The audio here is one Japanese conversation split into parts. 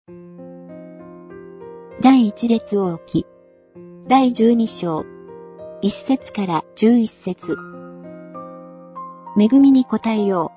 第一列王記第12章1節から11節。恵みに答えよ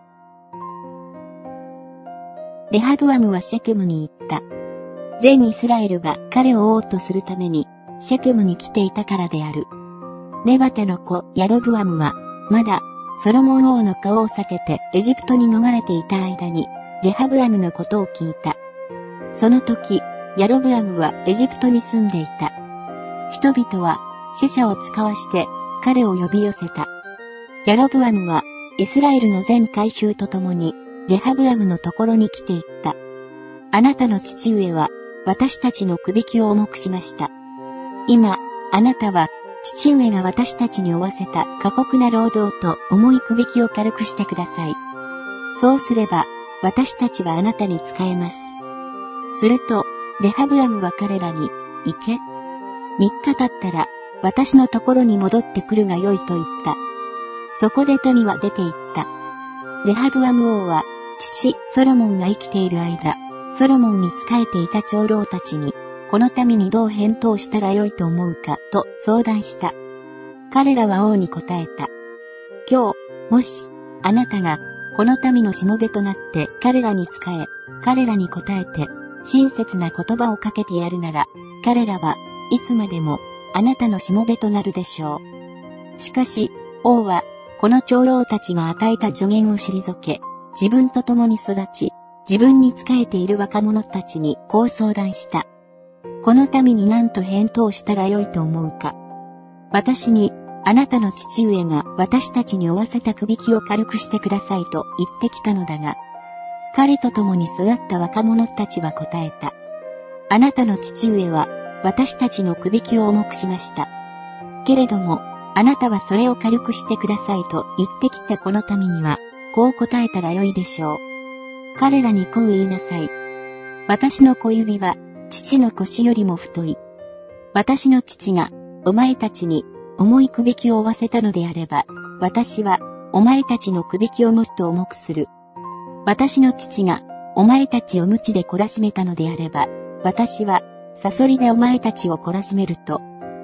う。レハブアムはシェケムに言った。全イスラエルが彼を王とするためにシェケムに来ていたからである。ネバテの子ヤロブアムはまだソロモン王の顔を避けてエジプトに逃れていた間にレハブアムのことを聞いた。その時ヤロブアムはエジプトに住んでいた。人々は使者を使わして彼を呼び寄せた。ヤロブアムはイスラエルの全会衆と共にレハブアムのところに来ていった。あなたの父上は私たちのくびきを重くしました。今、あなたは父上が私たちに負わせた過酷な労働と重いくびきを軽くしてください。そうすれば私たちはあなたに仕えます。すると、レハブアムは彼らに、行け。3日経ったら私のところに戻ってくるがよいと言った。そこで民は出て行った。レハブアム王は父ソロモンが生きている間、ソロモンに仕えていた長老たちに、この民にどう返答したらよいと思うかと相談した。彼らは王に答えた。今日、もし、あなたがこの民のしもべとなって彼らに仕え、彼らに答えて、親切な言葉をかけてやるなら、彼らはいつまでもあなたのしもべとなるでしょう。しかし、王は、この長老たちが与えた助言を退け、自分と共に育ち、自分に仕えている若者たちにこう相談した。この民に何と返答したらよいと思うか。私に、あなたの父上が私たちに負わせたくびきを軽くしてくださいと言ってきたのだが、彼と共に育った若者たちは答えた。あなたの父上は私たちのくびきを重くしました。けれども、あなたはそれを軽くしてくださいと言ってきたこの民には、こう答えたらよいでしょう。彼らにこう言いなさい。私の小指は父の腰よりも太い。私の父がお前たちに重いくびきを負わせたのであれば、私はお前たちのくびきをもっと重くする。私の父がお前たちを鞭で懲らしめたのであれば、私はサソリでお前たちを懲らしめると。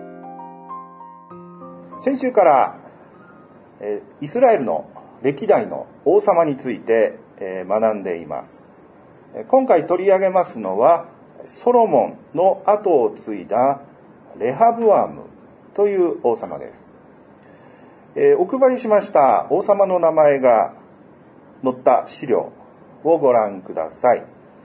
先週からイスラエルの歴代の王様について学んでいます。今回取り上げますのはソロモンの後を継いだレハブアムという王様です。お配りしました王様の名前が載った資料をご覧ください。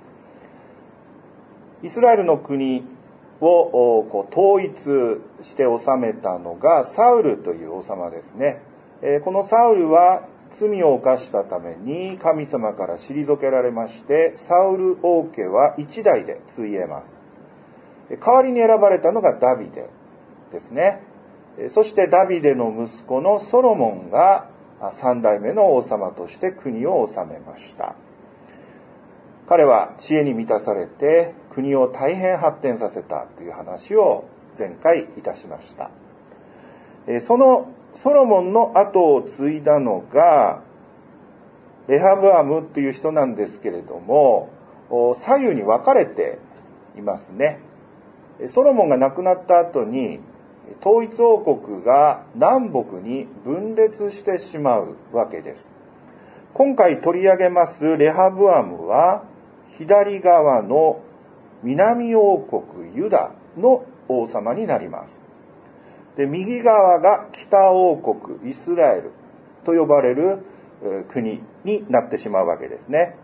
イスラエルの国を統一して治めたのがサウルという王様ですね。このサウルは罪を犯したために神様から退けられまして、サウル王家は一代で継いえます。代わりに選ばれたのがダビデですね。そしてダビデの息子のソロモンが三代目の王様として国を治めました。彼は知恵に満たされて国を大変発展させたという話を前回いたしました。そのソロモンの後を継いだのがレハブアムという人なんですけれども、左右に分かれていますね。ソロモンが亡くなった後に統一王国が南北に分裂してしまうわけです。今回取り上げますレハブアムは左側の南王国ユダの王様になります。で、右側が北王国イスラエルと呼ばれる国になってしまうわけですね。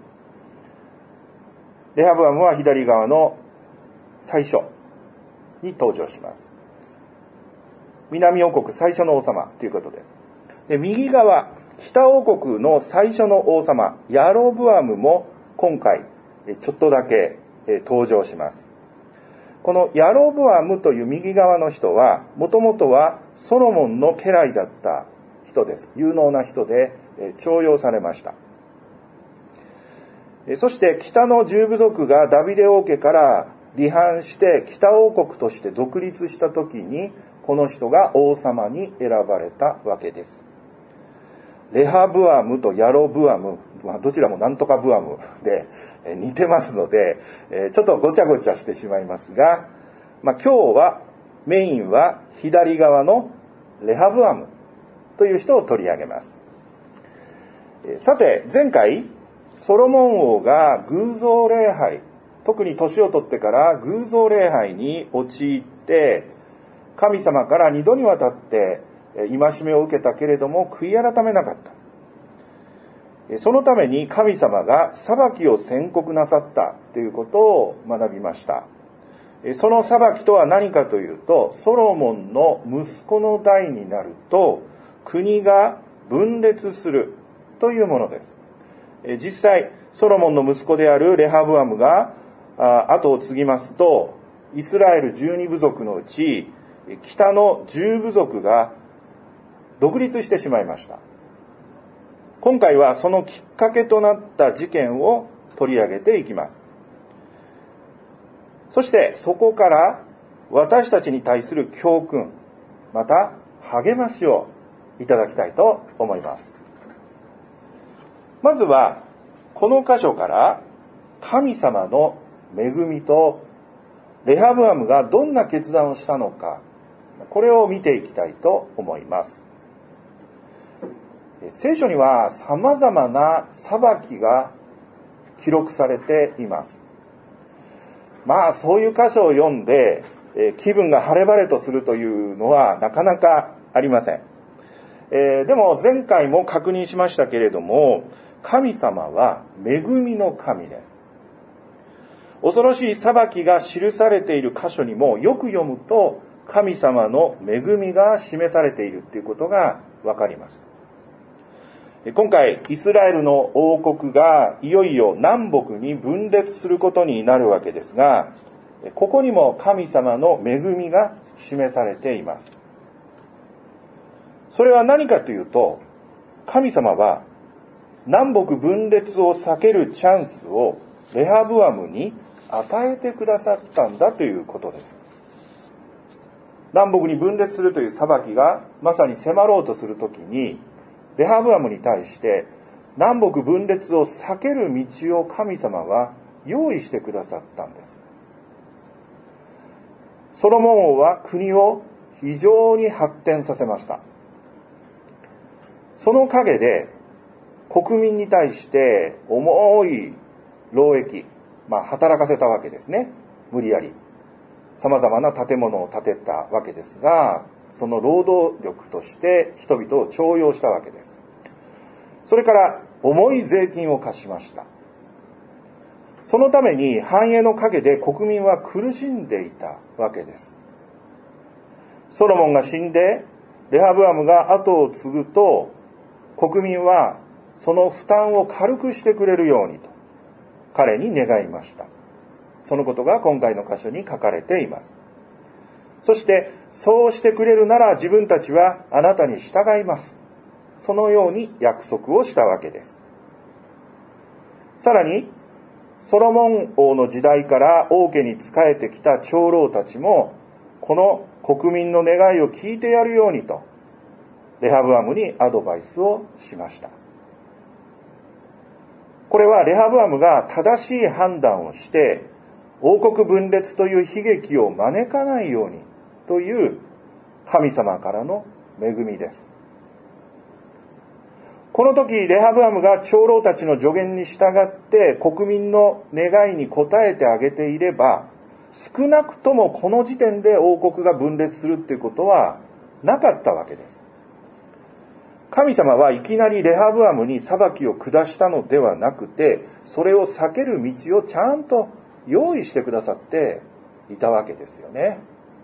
レハブアムは左側の最初に登場します。南王国最初の王様ということです。で、右側北王国の最初の王様ヤロブアムも今回ちょっとだけ登場します。このヤロブアムという右側の人はもともとはソロモンの家来だった人です。有能な人で重用されました。そして北の10部族がダビデ王家から離反して北王国として独立した時にこの人が王様に選ばれたわけです。 レハブアムとヤロブアム、どちらもなんとかブアムで似てますので、ちょっとごちゃごちゃしてしまいますが、今日はメインは左側のレハブアムという人を取り上げます。さて、前回ソロモン王が偶像礼拝、特に年を取ってから偶像礼拝に陥って、神様から2度にわたって戒めを受けたけれども悔い改めなかった。そのために神様が裁きを宣告なさったということを学びました。その裁きとは何かというと、ソロモンの息子の代になると国が分裂するというものです。実際ソロモンの息子であるレハブアムが後を継ぎますと、イスラエル12部族のうち北の10部族が独立してしまいました。今回はそのきっかけとなった事件を取り上げていきます。そしてそこから私たちに対する教訓、また励ましをいただきたいと思います。まずはこの箇所から神様の恵みとレハブアムがどんな決断をしたのか、これを見ていきたいと思います。聖書には様々な裁きが記録されています。そういう箇所を読んで気分が晴れ晴れとするというのはなかなかありません。でも前回も確認しましたけれども、神様は恵みの神です。恐ろしい裁きが記されている箇所にもよく読むと神様の恵みが示されているということがわかります。今回イスラエルの王国がいよいよ南北に分裂することになるわけですが、ここにも神様の恵みが示されています。それは何かというと、神様は南北分裂を避けるチャンスをレハブアムに与えてくださったんだということです。南北に分裂するという裁きがまさに迫ろうとするときに、レハブアムに対して南北分裂を避ける道を神様は用意してくださったんです。ソロモン王は国を非常に発展させました。その陰で国民に対して重い労役、働かせたわけですね。無理やり様々な建物を建てたわけですが、その労働力として人々を徴用したわけです。それから重い税金を課しました。そのために繁栄の陰で国民は苦しんでいたわけです。ソロモンが死んでレハブアムが後を継ぐと、国民はその負担を軽くしてくれるようにと彼に願いました。そのことが今回の箇所に書かれています。そしてそうしてくれるなら自分たちはあなたに従います。そのように約束をしたわけです。さらにソロモン王の時代から王家に仕えてきた長老たちもこの国民の願いを聞いてやるようにとレハブアムにアドバイスをしました。これはレハブアムが正しい判断をして王国分裂という悲劇を招かないようにという神様からの恵みです。この時レハブアムが長老たちの助言に従って国民の願いに応えてあげていれば、少なくともこの時点で王国が分裂するっていうことはなかったわけです。神様はいきなりレハブアムに裁きを下したのではなくて、それを避ける道をちゃんと用意してくださっていたわけですよね。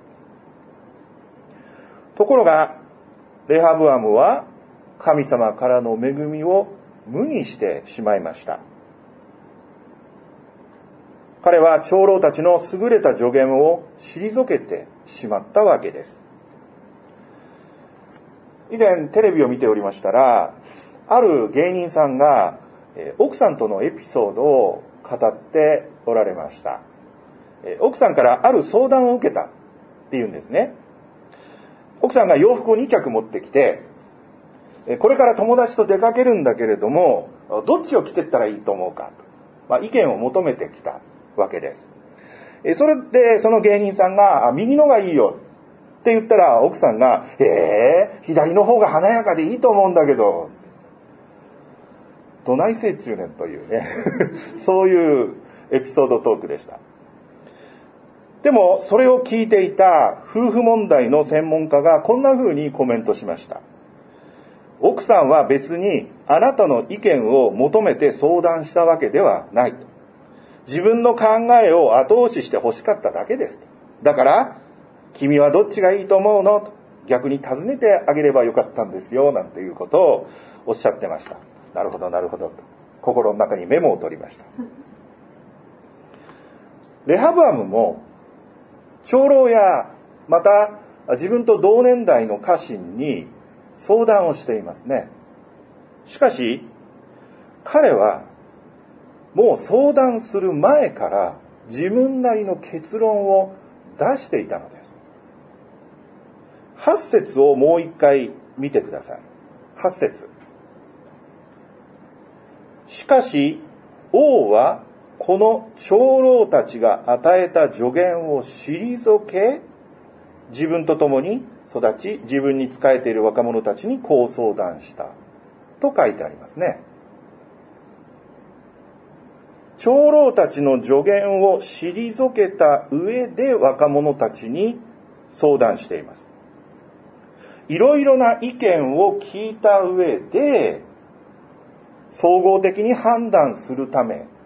ところがレハブアムは神様からの恵みを無にしてしまいました。彼は長老たちの優れた助言を退けてしまったわけです。以前テレビを見ておりましたら、ある芸人さんが奥さんとのエピソードを語っておられました。奥さんからある相談を受けたっていうんですね。奥さんが洋服を2着持ってきて、 これから友達と出かけるんだけれども、どっちを着てったらいいと思うかと、意見を求めてきたわけです。それでその芸人さんが右のがいいよって言ったら、奥さんが左の方が華やかでいいと思うんだけど、どないせい中年というねそういうエピソードトークでした。でもそれを聞いていた夫婦問題の専門家がこんな風にコメントしました。奥さんは別にあなたの意見を求めて相談したわけではないと。自分の考えを後押しして欲しかっただけですと。だから君はどっちがいいと思うのと逆に尋ねてあげればよかったんですよなんていうことをおっしゃってました。なるほどなるほどと心の中にメモを取りました。レハブアムも長老やまた自分と同年代の家臣に相談をしていますね。しかし彼はもう相談する前から自分なりの結論を出していたのです。8節をもう一回見てください。8節。しかし王はこの長老たちが与えた助言を退け、自分と共に育ち、自分に仕えている若者たちにこう相談したと書いてありますね。長老たちの助言を退けた上で若者たちに相談しています。いろいろな意見を聞いた上で総合的に判断するため、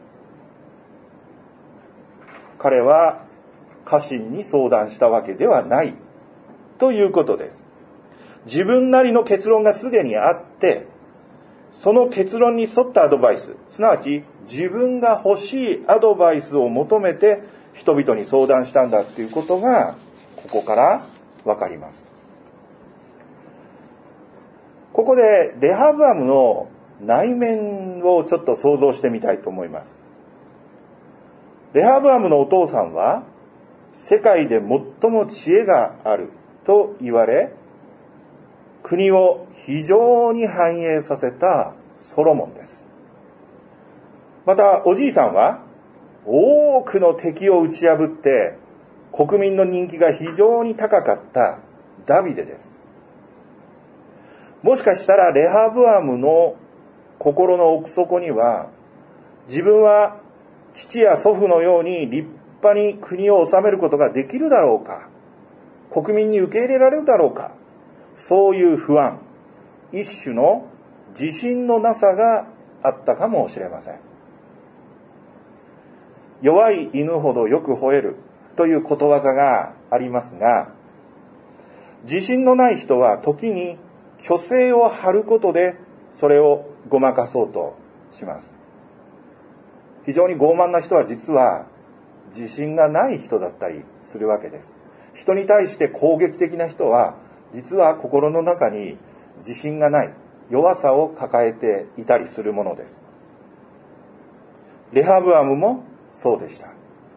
彼は家臣に相談したわけではないということです。自分なりの結論がすでにあって、その結論に沿ったアドバイス、すなわち自分が欲しいアドバイスを求めて人々に相談したんだということがここからわかります。ここでレハブアムの内面をちょっと想像してみたいと思います。レハブアムのお父さんは世界で最も知恵があると言われ、国を非常に繁栄させたソロモンです。またおじいさんは多くの敵を打ち破って国民の人気が非常に高かったダビデです。もしかしたらレハブアムの心の奥底には、自分は父や祖父のように立派に国を治めることができるだろうか、国民に受け入れられるだろうか、そういう不安、一種の自信のなさがあったかもしれません。弱い犬ほどよく吠えるということわざがありますが、自信のない人は時に虚勢を張ることでそれをごまかそうとします。非常に傲慢な人は実は自信がない人だったりするわけです。人に対して攻撃的な人は実は心の中に自信がない弱さを抱えていたりするものです。レハブアムもそうでした。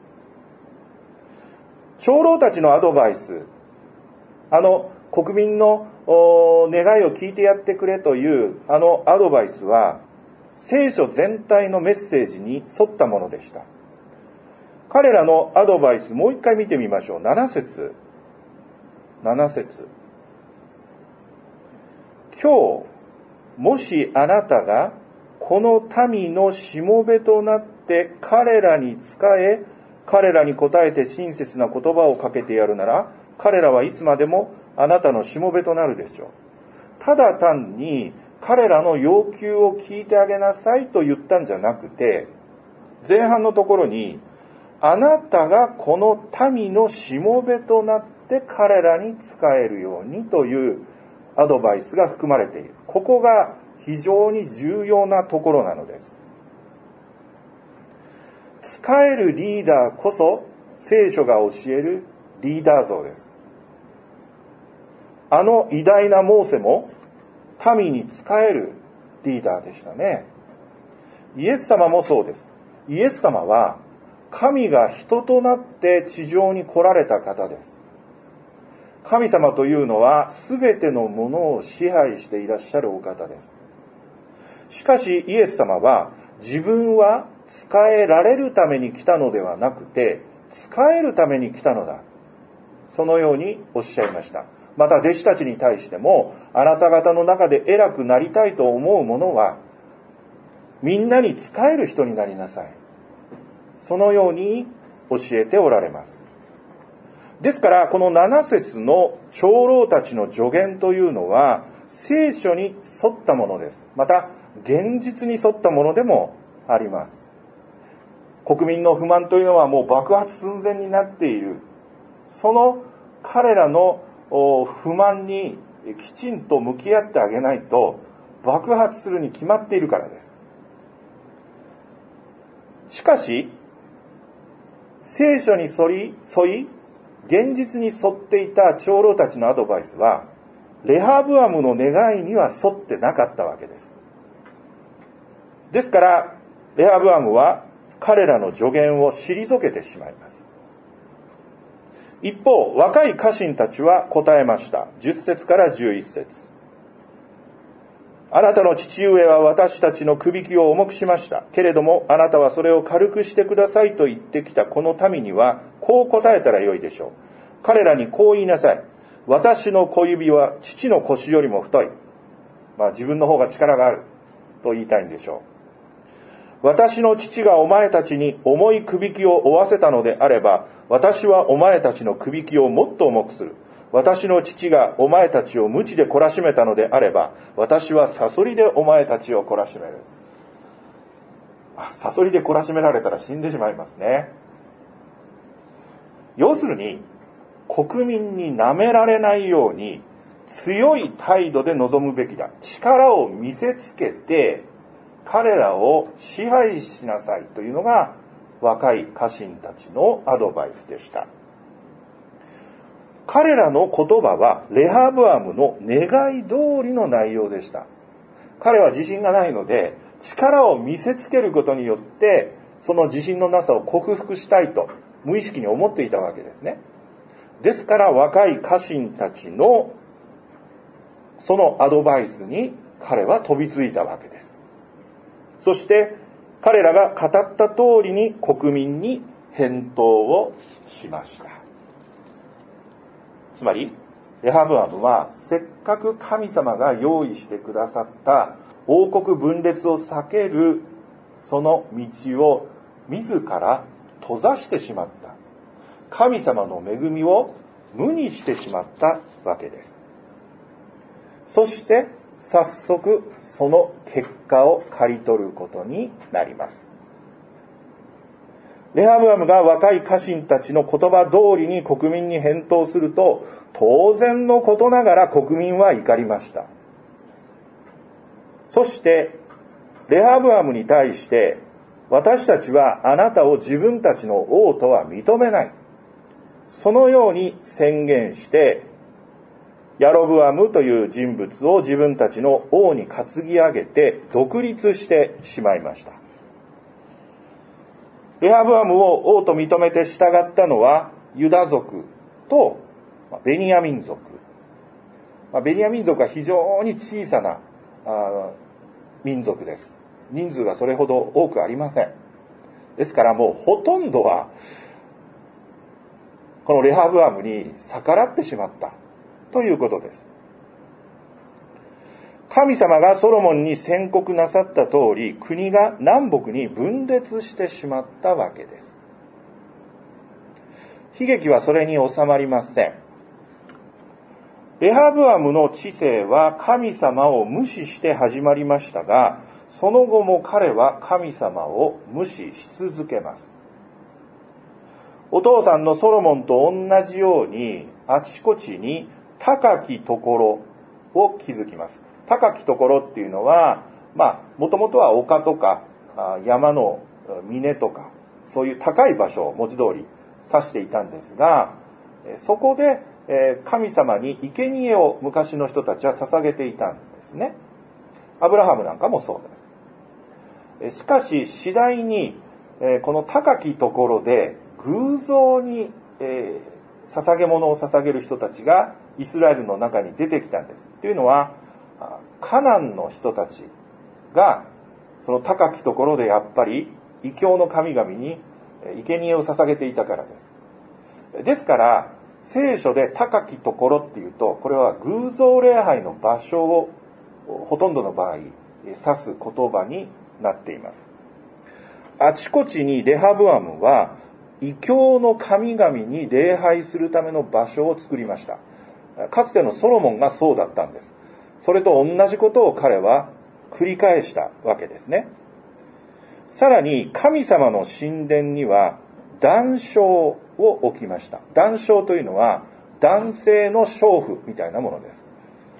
長老たちのアドバイス、国民の願いを聞いてやってくれというアドバイスは聖書全体のメッセージに沿ったものでした。彼らのアドバイスもう一回見てみましょう。7節。今日もしあなたがこの民のしもべとなって彼らに仕え、彼らに答えて親切な言葉をかけてやるなら、彼らはいつまでもあなたのしもべとなるでしょう。ただ単に彼らの要求を聞いてあげなさいと言ったんじゃなくて、前半のところにあなたがこの民のしもべとなって彼らに仕えるようにというアドバイスが含まれている。ここが非常に重要なところなのです。仕えるリーダーこそ聖書が教えるリーダー像です。偉大なモーセも民に仕えるリーダーでしたね。イエス様もそうです。イエス様は神が人となって地上に来られた方です。 神様というのは全てのものを支配していらっしゃるお方です。しかしイエス様は自分は仕えられるために来たのではなくて仕えるために来たのだ。そのようにおっしゃいました。また弟子たちに対しても、あなた方の中で偉くなりたいと思う者はみんなに仕える人になりなさい。そのように教えておられます。ですからこの7節の長老たちの助言というのは聖書に沿ったものです。また現実に沿ったものでもあります。国民の不満というのはもう爆発寸前になっている。その彼らの不満にきちんと向き合ってあげないと爆発するに決まっているからです。しかし聖書に沿い現実に沿っていた長老たちのアドバイスはレハブアムの願いには沿ってなかったわけです。ですからレハブアムは彼らの助言を退けてしまいます。一方、若い家臣たちは答えました。10節から11節。あなたの父上は私たちのくびきを重くしました。けれどもあなたはそれを軽くしてくださいと言ってきたこの民にはこう答えたらよいでしょう。彼らにこう言いなさい。私の小指は父の腰よりも太い。自分の方が力があると言いたいんでしょう。私の父がお前たちに重いくびきを負わせたのであれば、私はお前たちのくびきをもっと重くする。私の父がお前たちを鞭で懲らしめたのであれば、私はサソリでお前たちを懲らしめる。サソリで懲らしめられたら死んでしまいますね。要するに、国民に舐められないように強い態度で臨むべきだ。力を見せつけて彼らを支配しなさいというのが若い家臣たちのアドバイスでした。彼らの言葉はレハブアムの願い通りの内容でした。彼は自信がないので力を見せつけることによってその自信のなさを克服したいと無意識に思っていたわけですね。ですから若い家臣たちのそのアドバイスに彼は飛びついたわけです。そして彼らが語った通りに国民に返答をしました。つまりレハブアムはせっかく神様が用意してくださった王国分裂を避けるその道を自ら閉ざしてしまった。神様の恵みを無にしてしまったわけです。そして早速その結果を刈り取ることになります。レハブアムが若い家臣たちの言葉通りに国民に返答すると、当然のことながら国民は怒りました。そしてレハブアムに対して、私たちはあなたを自分たちの王とは認めない。そのように宣言して、ヤロブアムという人物を自分たちの王に担ぎ上げて独立してしまいました。レハブアムを王と認めて従ったのはユダ族とベニヤ民族。ベニヤ民族は非常に小さな民族です。人数がそれほど多くありません。ですからもうほとんどはこのレハブアムに逆らってしまったということです。神様がソロモンに宣告なさった通り、国が南北に分裂してしまったわけです。悲劇はそれに収まりません。レハブアムの治世は神様を無視して始まりましたが、その後も彼は神様を無視し続けます。お父さんのソロモンと同じように、あちこちに高きところを築きます。高きところっていうのは、もともとは丘とか山の峰とか、そういう高い場所を文字通り指していたんですが、そこで神様に生贄を昔の人たちは捧げていたんですね。アブラハムなんかもそうです。しかし次第にこの高きところで偶像に捧げ物を捧げる人たちがイスラエルの中に出てきたんです。というのは、カナンの人たちがその高きところでやっぱり異教の神々に生贄を捧げていたからです。ですから聖書で高きところっていうと、これは偶像礼拝の場所をほとんどの場合指す言葉になっています。あちこちにレハブアムは異教の神々に礼拝するための場所を作りました。かつてのソロモンがそうだったんです。それと同じことを彼は繰り返したわけですね。さらに神様の神殿には壇鐘を置きました。壇鐘というのは男性の娼婦みたいなものです。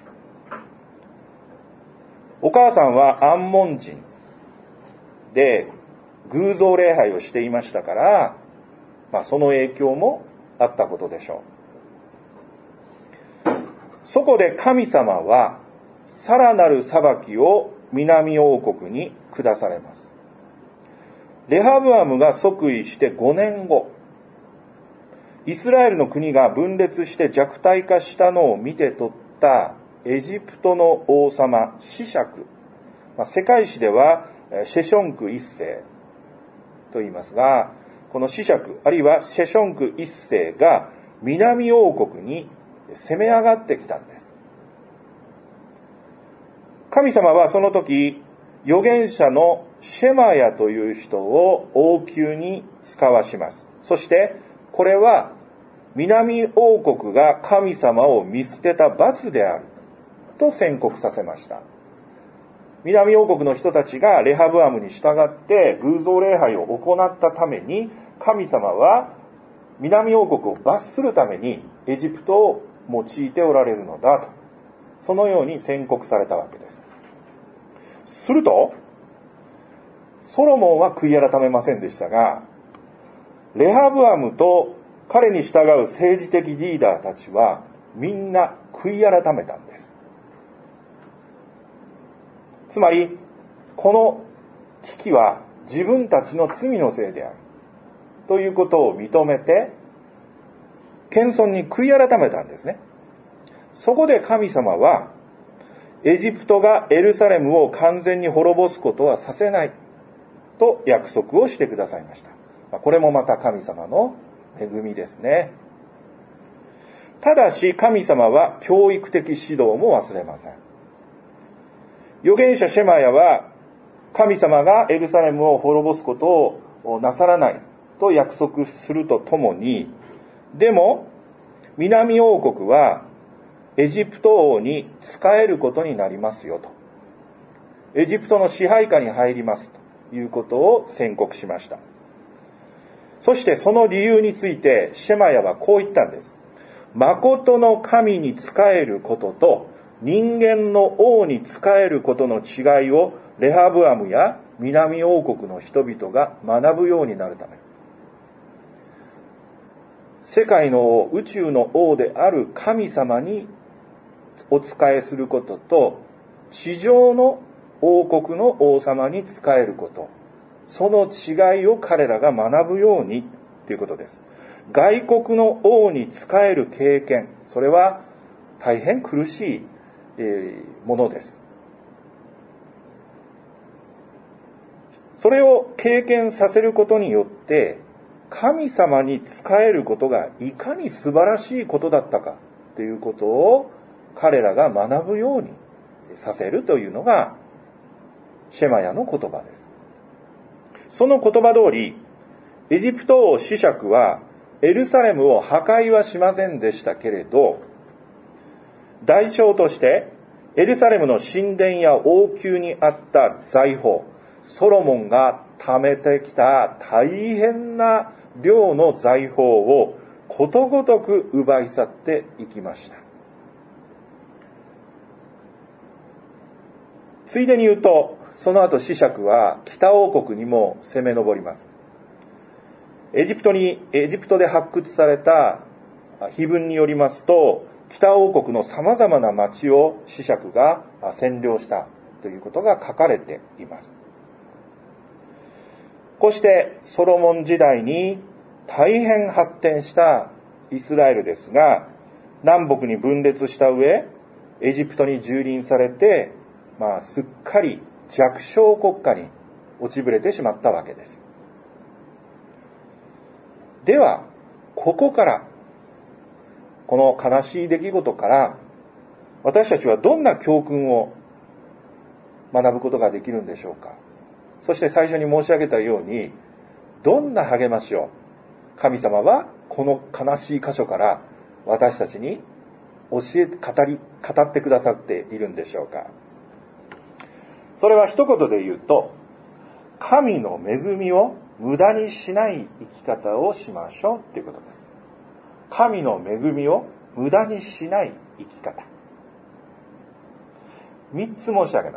お母さんはアンモン人で偶像礼拝をしていましたから、その影響もあったことでしょう。そこで神様はさらなる裁きを南王国に下されます。レハブアムが即位して5年後、イスラエルの国が分裂して弱体化したのを見て取ったエジプトの王様シシャク、世界史ではシェションク一世と言いますが、このシシャクあるいはシェションク一世が南王国に攻め上がってきたんです。神様はその時預言者のシェマヤという人を王宮に使わします。そしてこれは南王国が神様を見捨てた罰であると宣告させました。南王国の人たちがレハブアムに従って偶像礼拝を行ったために、神様は南王国を罰するためにエジプトを用いておられるのだと、そのように宣告されたわけです。するとソロモンは悔い改めませんでしたが、レハブアムと彼に従う政治的リーダーたちはみんな悔い改めたんです。つまりこの危機は自分たちの罪のせいであるということを認めて謙遜に悔い改めたんですね。そこで神様はエジプトがエルサレムを完全に滅ぼすことはさせないと約束をしてくださいました。これもまた神様の恵みですね。ただし神様は教育的指導も忘れません。預言者シェマヤは神様がエルサレムを滅ぼすことをなさらないと約束するとともに、でも南王国はエジプト王に仕えることになりますよと、エジプトの支配下に入りますということを宣告しました。そしてその理由についてシェマヤはこう言ったんです。誠の神に仕えることと人間の王に仕えることの違いをレハブアムや南王国の人々が学ぶようになるため、世界の王、宇宙の王である神様にお仕えすることと地上の王国の王様に仕えること、その違いを彼らが学ぶようにということです。外国の王に仕える経験、それは大変苦しいものです。それを経験させることによって神様に仕えることがいかに素晴らしいことだったかということを彼らが学ぶようにさせるというのがシェマヤの言葉です。その言葉通りエジプト王シシャクはエルサレムを破壊はしませんでしたけれど、代償としてエルサレムの神殿や王宮にあった財宝、ソロモンが貯めてきた大変な量の財宝をことごとく奪い去っていきました。ついでに言うと、その後シシャクは北王国にも攻め上ります。エジプトで発掘された碑文によりますと、北王国のさまざまな町をシシャクが占領したということが書かれています。こうしてソロモン時代に大変発展したイスラエルですが、 南北に分裂した上、エジプトに蹂躙されて、すっかり弱小国家に落ちぶれてしまったわけです。では、ここから、この悲しい出来事から、私たちはどんな教訓を学ぶことができるんでしょうか。そして最初に申し上げたように、どんな励ましを神様はこの悲しい箇所から私たちに語ってくださっているんでしょうか。それは一言で言うと、神の恵みを無駄にしない生き方をしましょうということです。神の恵みを無駄にしない生き方。3つ申し上げます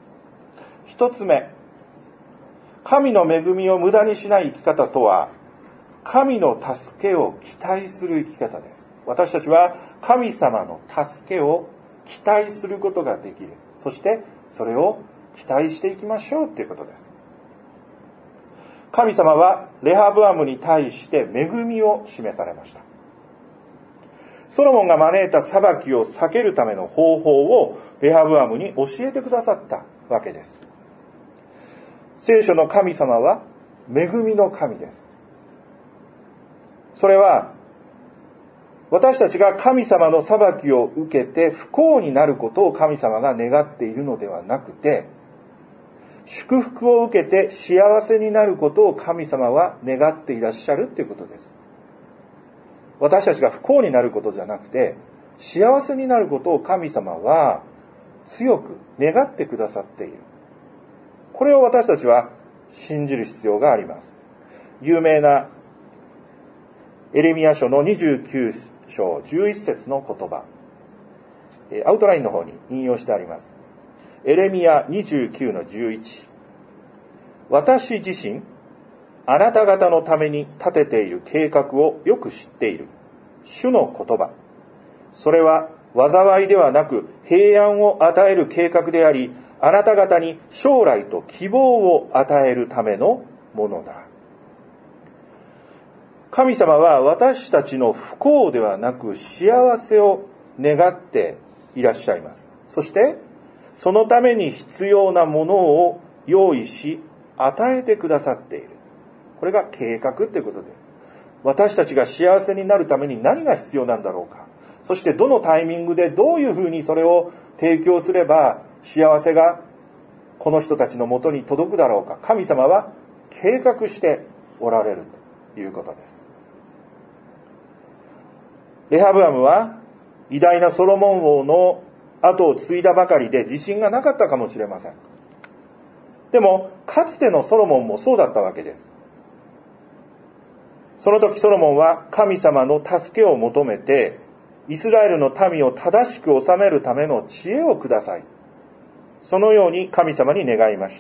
。1つ目、神の恵みを無駄にしない生き方とは、神の助けを期待する生き方です。私たちは神様の助けを期待することができる。そしてそれを期待していきましょうということです。神様はレハブアムに対して恵みを示されました。ソロモンが招いた裁きを避けるための方法をレハブアムに教えてくださったわけです。聖書の神様は恵みの神です。それは私たちが神様の裁きを受けて不幸になることを神様が願っているのではなくて、祝福を受けて幸せになることを神様は願っていらっしゃるということです。私たちが不幸になることじゃなくて、幸せになることを神様は強く願ってくださっている。これを私たちは信じる必要があります。有名なエレミヤ書の29章11節の言葉、アウトラインの方に引用してあります。エレミヤ29の11。私自身、あなた方のために立てている計画をよく知っている。主の言葉。それは災いではなく平安を与える計画であり、あなた方に将来と希望を与えるためのものだ。神様は私たちの不幸ではなく幸せを願っていらっしゃいます。そしてそのために必要なものを用意し与えてくださっている。これが計画ということです。私たちが幸せになるために何が必要なんだろうか。そしてどのタイミングでどういうふうにそれを提供すれば幸せがこの人たちのもとに届くだろうか。神様は計画しておられるということです。レハブアムは偉大なソロモン王の後を継いだばかりで自信がなかったかもしれません。でもかつてのソロモンもそうだったわけです。その時ソロモンは神様の助けを求めて、イスラエルの民を正しく治めるための知恵をください。そのように神様に願いました。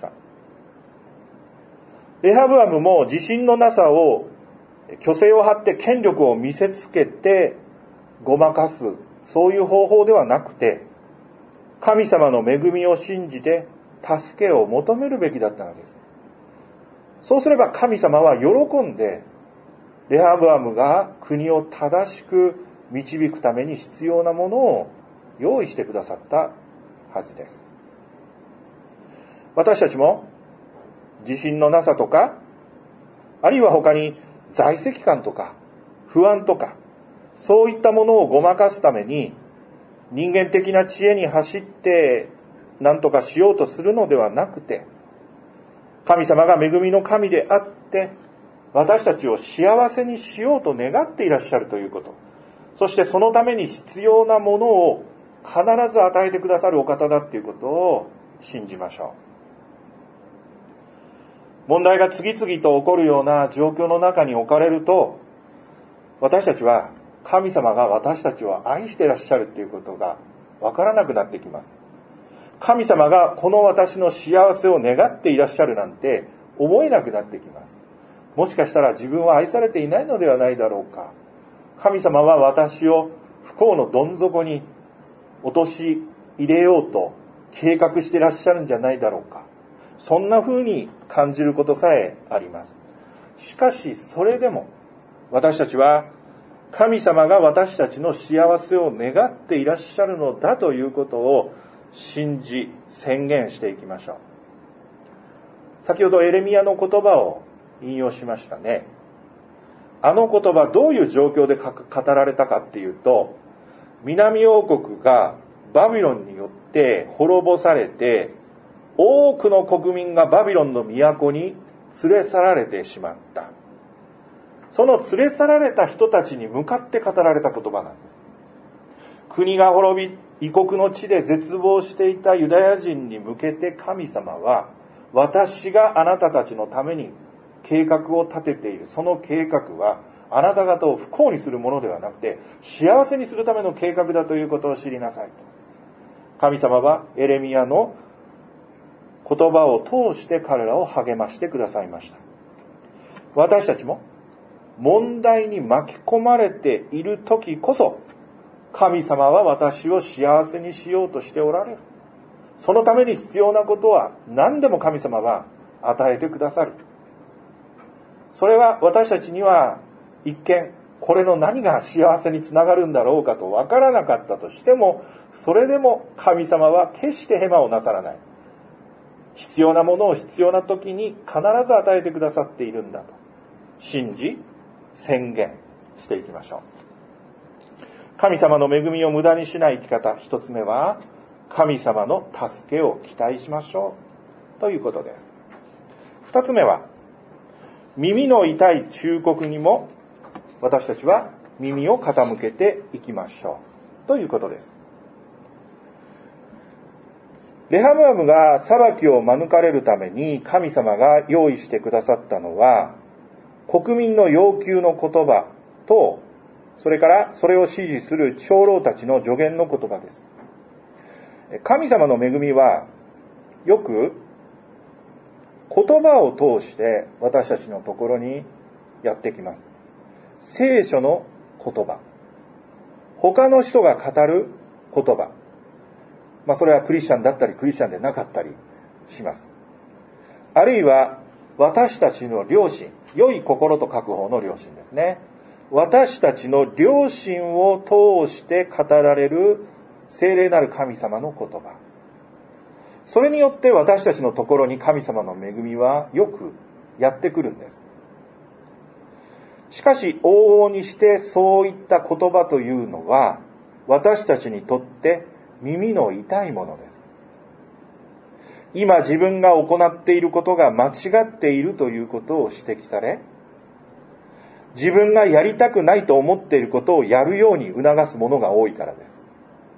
レハブアムも自信のなさを虚勢を張って権力を見せつけてごまかす、そういう方法ではなくて、神様の恵みを信じて助けを求めるべきだったのです。そうすれば神様は喜んでレハブアムが国を正しく導くために必要なものを用意してくださったはずです。私たちも自信のなさとか、あるいは他に在籍感とか不安とか、そういったものをごまかすために人間的な知恵に走って何とかしようとするのではなくて、神様が恵みの神であって私たちを幸せにしようと願っていらっしゃるということ、そしてそのために必要なものを必ず与えてくださるお方だということを信じましょう。問題が次々と起こるような状況の中に置かれると、私たちは神様が私たちを愛していらっしゃるということがわからなくなってきます。神様がこの私の幸せを願っていらっしゃるなんて思えなくなってきます。もしかしたら自分は愛されていないのではないだろうか。神様は私を不幸のどん底に陥れようと計画していらっしゃるんじゃないだろうか。そんな風に感じることさえあります。しかしそれでも私たちは神様が私たちの幸せを願っていらっしゃるのだということを信じ宣言していきましょう。先ほどエレミヤの言葉を引用しましたね。あの言葉、どういう状況で語られたかっていうと、南王国がバビロンによって滅ぼされて、多くの国民がバビロンの都に連れ去られてしまった。その連れ去られた人たちに向かって語られた言葉なんです。国が滅び、異国の地で絶望していたユダヤ人に向けて神様は、私があなたたちのために計画を立てている。その計画は、あなた方を不幸にするものではなくて、幸せにするための計画だということを知りなさいと。神様はエレミヤの言葉を通して彼らを励ましてくださいました。私たちも問題に巻き込まれている時こそ、神様は私を幸せにしようとしておられる。そのために必要なことは何でも神様は与えてくださる。それは私たちには一見これの何が幸せにつながるんだろうかと分からなかったとしても、それでも神様は決してヘマをなさらない。必要なものを必要な時に必ず与えてくださっているんだと信じ宣言していきましょう。神様の恵みを無駄にしない生き方、一つ目は神様の助けを期待しましょうということです。二つ目は耳の痛い忠告にも私たちは耳を傾けていきましょうということです。レハブアムが裁きを免れるために神様が用意してくださったのは、国民の要求の言葉と、それからそれを支持する長老たちの助言の言葉です。神様の恵みはよく言葉を通して私たちのところにやってきます。聖書の言葉、他の人が語る言葉、それはクリスチャンだったりクリスチャンでなかったりします。あるいは私たちの良心、良い心と書く方の良心ですね。私たちの良心を通して語られる聖霊なる神様の言葉。それによって私たちのところに神様の恵みはよくやってくるんです。しかし往々にしてそういった言葉というのは私たちにとって耳の痛いものです。今自分が行っていることが間違っているということを指摘され、自分がやりたくないと思っていることをやるように促すものが多いからです。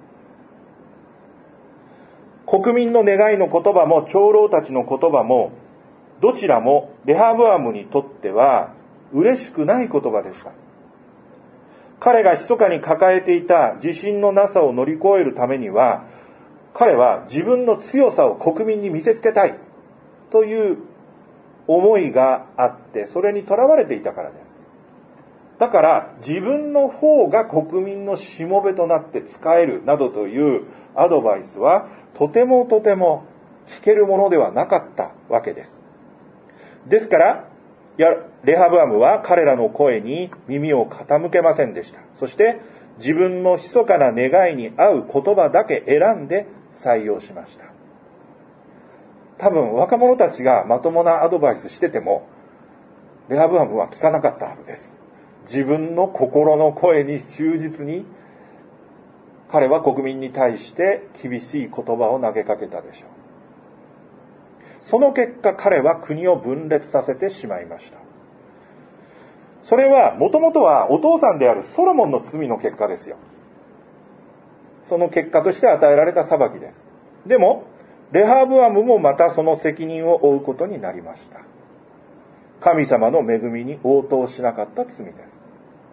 国民の願いの言葉も長老たちの言葉も、どちらもレハブアムにとっては嬉しくない言葉でした。彼が密かに抱えていた自信のなさを乗り越えるためには、彼は自分の強さを国民に見せつけたいという思いがあって、それにとらわれていたからです。だから自分の方が国民のしもべとなって仕えるなどというアドバイスはとても聞けるものではなかったわけです。ですからレハブアムは彼らの声に耳を傾けませんでした。そして自分の密かな願いに合う言葉だけ選んで採用しました。多分若者たちがまともなアドバイスしててもレハブアムは聞かなかったはずです。自分の心の声に忠実に彼は国民に対して厳しい言葉を投げかけたでしょう。その結果彼は国を分裂させてしまいました。それはもともとはお父さんであるソロモンの罪の結果ですよ。その結果として与えられた裁きです。でもレハブアムもまたその責任を負うことになりました。神様の恵みに応答しなかった罪です。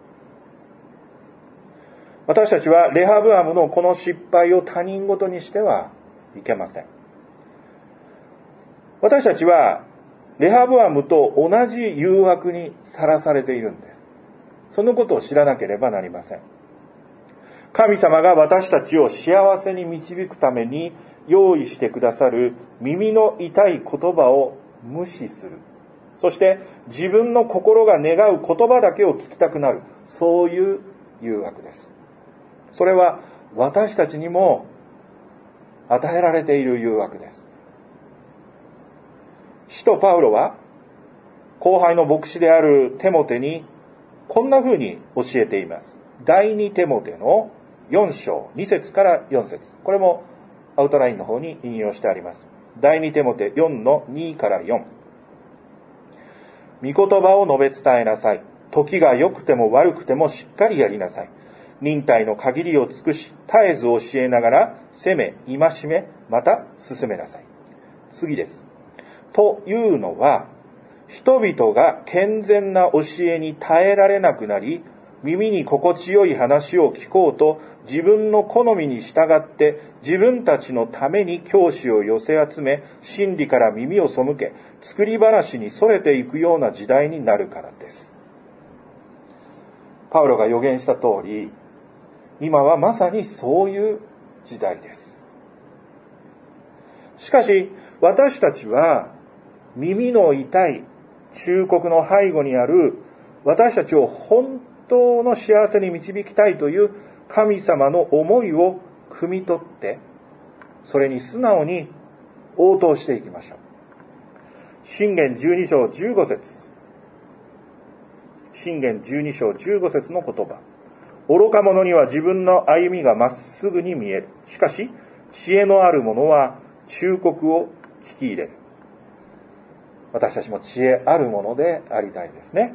私たちはレハブアムのこの失敗を他人事にしてはいけません。私たちはレハブアムと同じ誘惑にさらされているんです。そのことを知らなければなりません。神様が私たちを幸せに導くために用意してくださる耳の痛い言葉を無視する。そして自分の心が願う言葉だけを聞きたくなる。そういう誘惑です。それは私たちにも与えられている誘惑です。使徒パウロは後輩の牧師であるテモテにこんな風に教えています。第2テモテの4章2節から4節、これもアウトラインの方に引用してあります。第2テモテ4の2から4。御言葉を述べ伝えなさい。時が良くても悪くてもしっかりやりなさい。忍耐の限りを尽くし、絶えず教えながら、責め、戒め、また進めなさい。次です。というのは、人々が健全な教えに耐えられなくなり、耳に心地よい話を聞こうと、自分の好みに従って自分たちのために教師を寄せ集め、真理から耳を背け、作り話に逸れていくような時代になるからです。パウロが予言した通り、今はまさにそういう時代です。しかし、私たちは耳の痛い忠告の背後にある私たちを本当の幸せに導きたいという神様の思いを汲み取って、それに素直に応答していきましょう。箴言12章15節。箴言12章15節の言葉。愚か者には自分の歩みがまっすぐに見える。しかし、知恵のある者は忠告を聞き入れる。私たちも知恵あるものでありたいですね。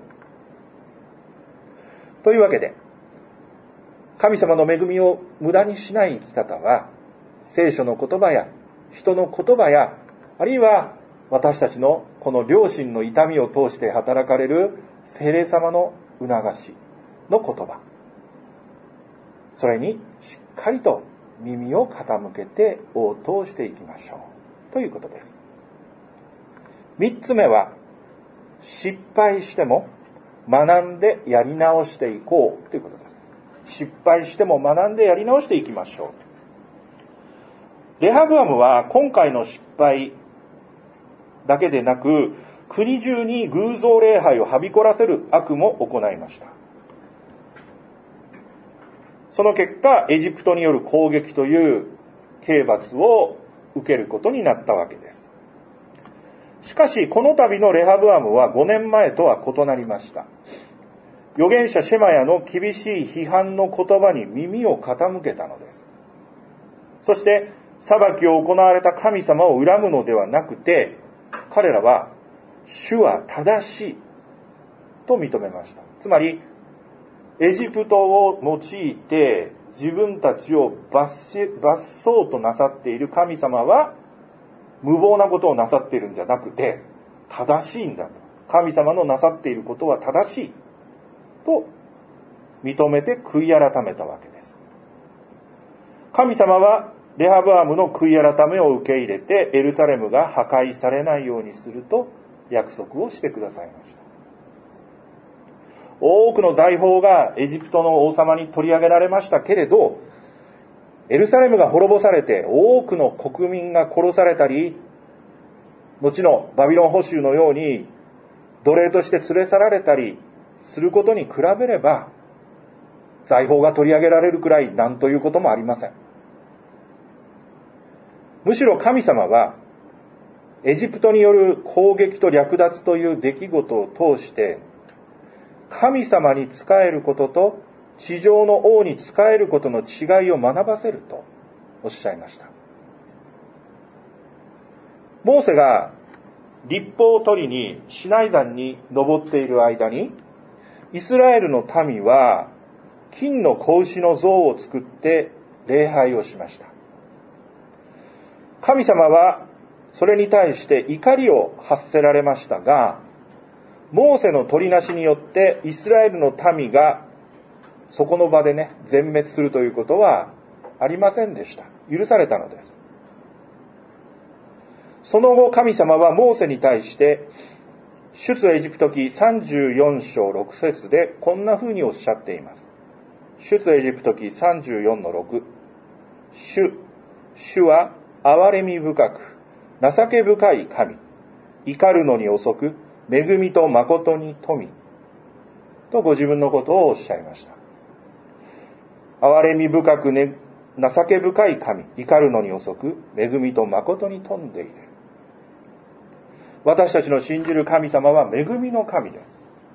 というわけで、神様の恵みを無駄にしない生き方は、聖書の言葉や人の言葉や、あるいは私たちのこの良心の痛みを通して働かれる聖霊様の促しの言葉、それにしっかりと耳を傾けて応答していきましょうということです。3つ目は、失敗しても学んでやり直していこうということです。失敗しても学んでやり直していきましょう。レハブアムは今回の失敗だけでなく、国中に偶像礼拝をはびこらせる悪も行いました。その結果、エジプトによる攻撃という刑罰を受けることになったわけです。しかし、この度のレハブアムは5年前とは異なりました。預言者シェマヤの厳しい批判の言葉に耳を傾けたのです。そして、裁きを行われた神様を恨むのではなくて、彼らは、主は正しいと認めました。つまり、エジプトを用いて自分たちを罰そうとなさっている神様は無謀なことをなさっているんじゃなくて正しいんだと。神様のなさっていることは正しいと認めて悔い改めたわけです。神様はレハブアムの悔い改めを受け入れてエルサレムが破壊されないようにすると約束をしてくださいました。多くの財宝がエジプトの王様に取り上げられましたけれど、エルサレムが滅ぼされて多くの国民が殺されたり、後のバビロン捕囚のように奴隷として連れ去られたりすることに比べれば、財宝が取り上げられるくらいなんということもありません。むしろ神様はエジプトによる攻撃と略奪という出来事を通して神様に仕えることと地上の王に仕えることの違いを学ばせるとおっしゃいました。モーセが律法を取りにシナイ山に登っている間に、イスラエルの民は金の子牛の像を作って礼拝をしました。神様はそれに対して怒りを発せられましたが、モーセの取りなしによってイスラエルの民がそこの場でね、全滅するということはありませんでした。許されたのです。その後神様はモーセに対して出エジプト記34章6節でこんな風におっしゃっています。出エジプト記34の6。主は憐れみ深く情け深い神、怒るのに遅く恵みと誠に富とご自分のことをおっしゃいました。 憐れみ深くね、情け深い神、怒るのに遅く、恵みと誠に富んでいる。私たちの信じる神様は恵みの神です。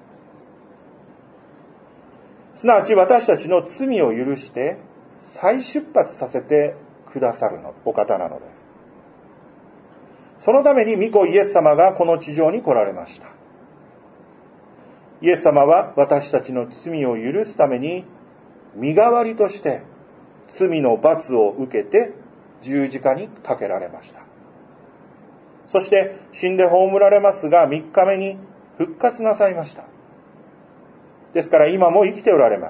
すなわち私たちの罪を許して再出発させてくださるお方なのです。そのために御子イエス様がこの地上に来られました。イエス様は私たちの罪を許すために身代わりとして罪の罰を受けて十字架にかけられました。そして死んで葬られますが3日目に復活なさいました。ですから今も生きておられます。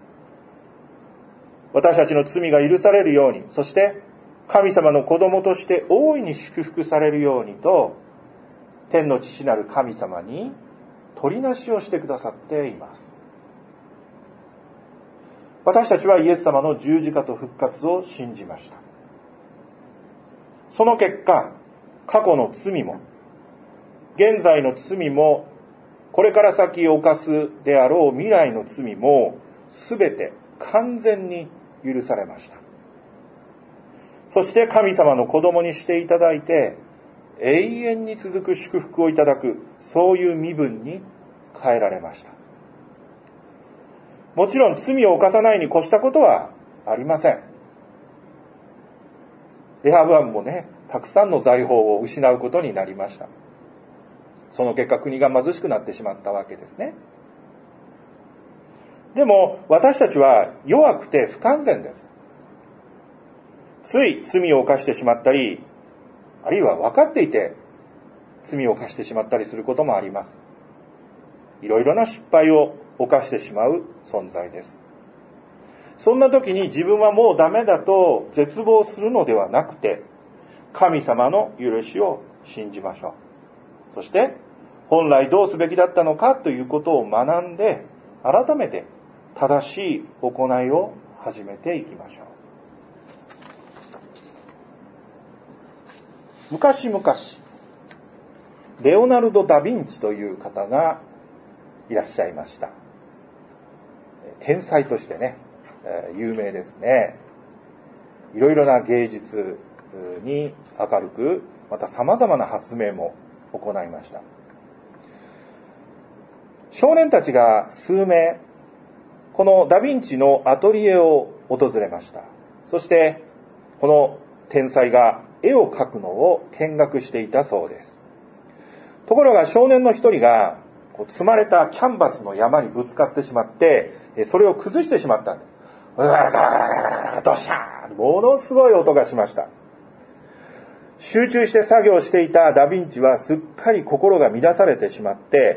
私たちの罪が許されるように、そして神様の子供として大いに祝福されるようにと、天の父なる神様に取りなしをしてくださっています。私たちはイエス様の十字架と復活を信じました。その結果、過去の罪も、現在の罪も、これから先犯すであろう未来の罪も、すべて完全に許されました。そして神様の子供にしていただいて、永遠に続く祝福をいただく、そういう身分に変えられました。もちろん罪を犯さないに越したことはありません。レハブアムもね、たくさんの財宝を失うことになりました。その結果国が貧しくなってしまったわけですね。でも私たちは弱くて不完全です。つい罪を犯してしまったり、あるいは分かっていて罪を犯してしまったりすることもあります。いろいろな失敗を犯してしまう存在です。そんな時に自分はもうダメだと絶望するのではなくて、神様の許しを信じましょう。そして本来どうすべきだったのかということを学んで、改めて正しい行いを始めていきましょう。昔々、レオナルド・ダ・ヴィンチという方がいらっしゃいました。天才としてね、有名ですね。いろいろな芸術に明るく、また様々な発明も行いました。少年たちが数名、このダ・ヴィンチのアトリエを訪れました。そしてこの天才が絵を描くのを見学していたそうです。ところが少年の一人が積まれたキャンバスの山にぶつかってしまって、それを崩してしまったんです。ドシャーン、ものすごい音がしました。集中して作業していたダ・ヴィンチはすっかり心が乱されてしまって、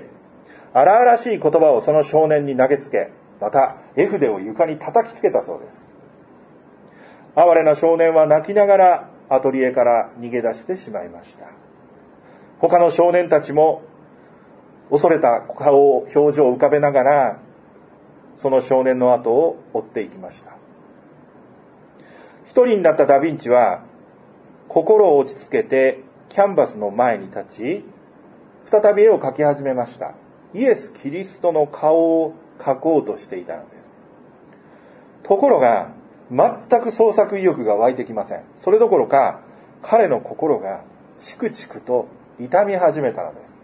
荒々しい言葉をその少年に投げつけ、また絵筆を床に叩きつけたそうです。哀れな少年は泣きながらアトリエから逃げ出してしまいました。他の少年たちも恐れた表情を浮かべながら、その少年の後を追っていきました。一人になったダ・ヴィンチは心を落ち着けてキャンバスの前に立ち、再び絵を描き始めました。イエス・キリストの顔を描こうとしていたのです。ところが全く創作意欲が湧いてきません。それどころか彼の心がチクチクと痛み始めたのです。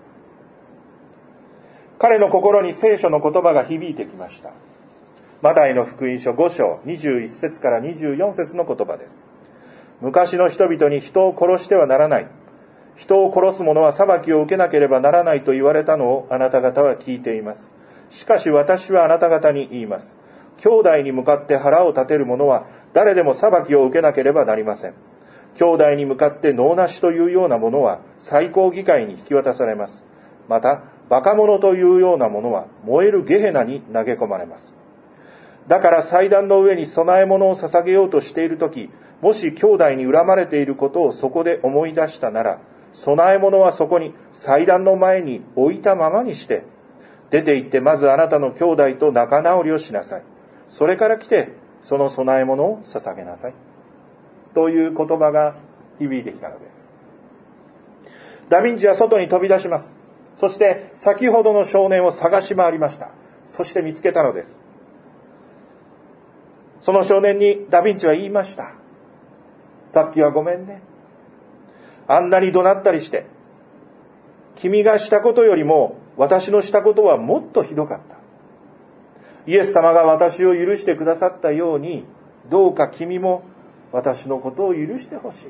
彼の心に聖書の言葉が響いてきました。マタイの福音書5章21節から24節の言葉です。昔の人々に人を殺してはならない。人を殺す者は裁きを受けなければならないと言われたのをあなた方は聞いています。しかし私はあなた方に言います。兄弟に向かって腹を立てる者は誰でも裁きを受けなければなりません。兄弟に向かって能なしというようなものは最高議会に引き渡されます。またバカ者というようなものは燃えるゲヘナに投げ込まれます。だから祭壇の上に供え物を捧げようとしているとき、もし兄弟に恨まれていることをそこで思い出したなら、供え物はそこに祭壇の前に置いたままにして、出て行ってまずあなたの兄弟と仲直りをしなさい。それから来てその供え物を捧げなさい。という言葉が響いてきたのです。ダ・ヴィンチは外に飛び出します。そして先ほどの少年を探し回りました。そして見つけたのです。 その少年にダヴィンチは言いました。さっきはごめんね。あんなに怒鳴ったりして、君がしたことよりも私のしたことはもっとひどかった。イエス様が私を許してくださったように、どうか君も私のことを許してほしい。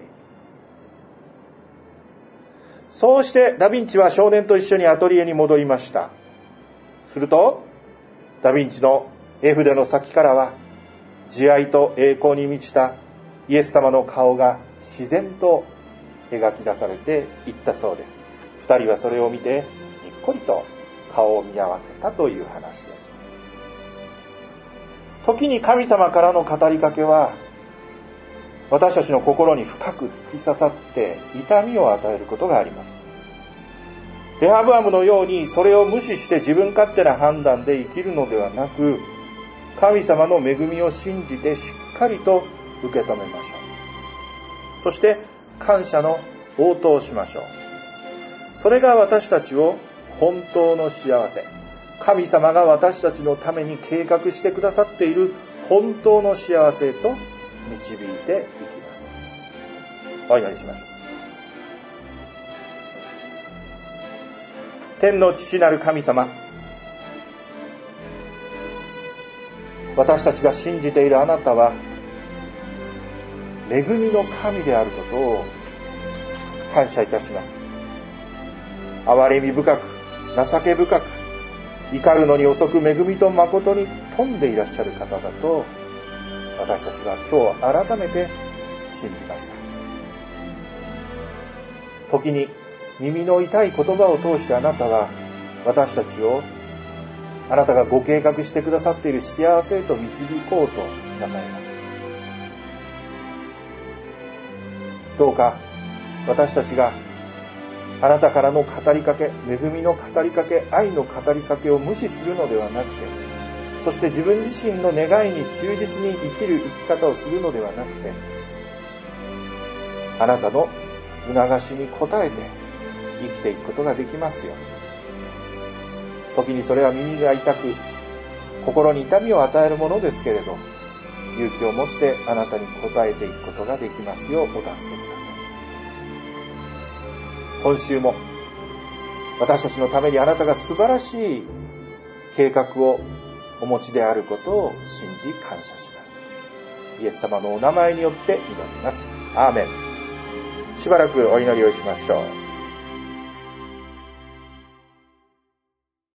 そうしてダヴィンチは少年と一緒にアトリエに戻りました。すると、ダヴィンチの絵筆の先からは、慈愛と栄光に満ちたイエス様の顔が自然と描き出されていったそうです。二人はそれを見てにっこりと顔を見合わせたという話です。時に神様からの語りかけは、私たちの心に深く突き刺さって痛みを与えることがあります。レハブアムのようにそれを無視して自分勝手な判断で生きるのではなく、神様の恵みを信じてしっかりと受け止めましょう。そして感謝の応答をしましょう。それが私たちを本当の幸せ、神様が私たちのために計画してくださっている本当の幸せへと導いていきます。お祈りしましょう。天の父なる神様、私たちが信じているあなたは恵みの神であることを感謝いたします。憐れみ深く、情け深く、怒るのに遅く恵みと誠に富んでいらっしゃる方だと私たちは今日改めて信じました。時に耳の痛い言葉を通してあなたは私たちをあなたがご計画してくださっている幸せへと導こうとなさいます。どうか私たちがあなたからの語りかけ、恵みの語りかけ、愛の語りかけを無視するのではなくて、そして自分自身の願いに忠実に生きる生き方をするのではなくて、あなたの促しに応えて生きていくことができますように。時にそれは耳が痛く、心に痛みを与えるものですけれど、勇気を持ってあなたに応えていくことができますようお助けください。今週も私たちのためにあなたが素晴らしい計画をお持ちであることを信じ感謝します。イエス様のお名前によって祈ります。アーメン。しばらくお祈りをしましょう。